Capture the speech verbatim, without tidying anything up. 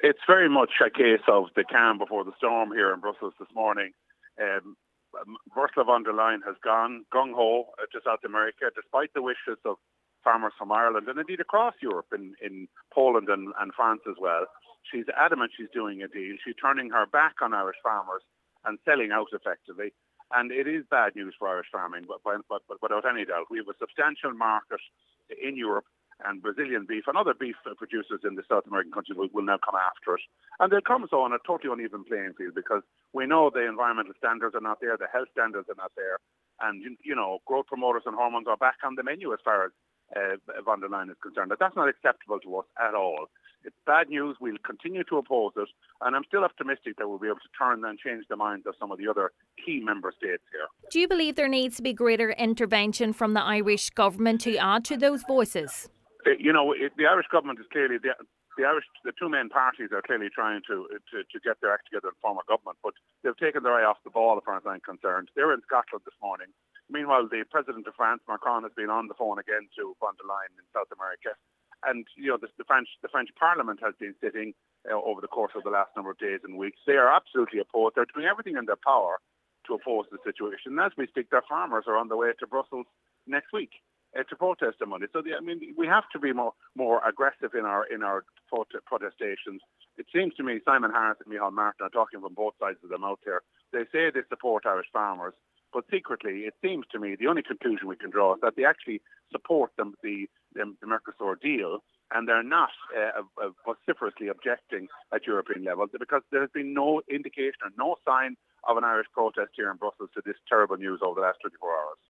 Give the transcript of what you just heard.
It's very much a case of the calm before the storm here in Brussels this morning. Um, Ursula von der Leyen has gone gung-ho to South America, despite the wishes of farmers from Ireland and indeed across Europe, in, in Poland and, and France as well. She's adamant she's doing a deal. She's turning her back on Irish farmers and selling out effectively. And it is bad news for Irish farming, but, but, but without any doubt. We have a substantial market in Europe, and Brazilian beef and other beef producers in the South American countries will, will now come after it. And they'll come so on a totally uneven playing field, because we know the environmental standards are not there, the health standards are not there, and, you, you know, growth promoters and hormones are back on the menu as far as uh, von der Leyen is concerned. But that's not acceptable to us at all. It's bad news. We'll continue to oppose it, and I'm still optimistic that we'll be able to turn and change the minds of some of the other key member states here. Do you believe there needs to be greater intervention from the Irish government to add to those voices? You know, it, the Irish government is clearly, the, the Irish, the two main parties are clearly trying to, to to get their act together and form a government, but they've taken their eye off the ball as far as I'm concerned. They're in Scotland this morning. Meanwhile, the President of France, Macron, has been on the phone again to von der Leyen in South America. And, you know, the, the French the French Parliament has been sitting uh, over the course of the last number of days and weeks. They are absolutely opposed. They're doing everything in their power to oppose the situation. And as we speak, their farmers are on the way to Brussels next week uh, to protest the money. So, the, I mean, we have to be more more aggressive in our in our protestations. It seems to me Simon Harris and Micheál Martin are talking from both sides of the mouth here. They say they support Irish farmers, but secretly, it seems to me the only conclusion we can draw is that they actually support them, the, the, the Mercosur deal, and they're not uh, uh, vociferously objecting at European level, because there has been no indication or no sign of an Irish protest here in Brussels to this terrible news over the last twenty-four hours.